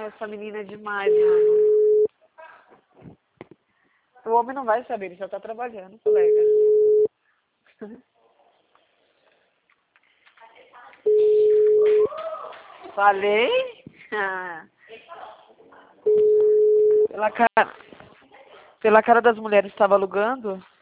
essa menina é demais, mano. O homem não vai saber, ele só tá trabalhando, colega. Falei? Pela cara das mulheres que estava alugando,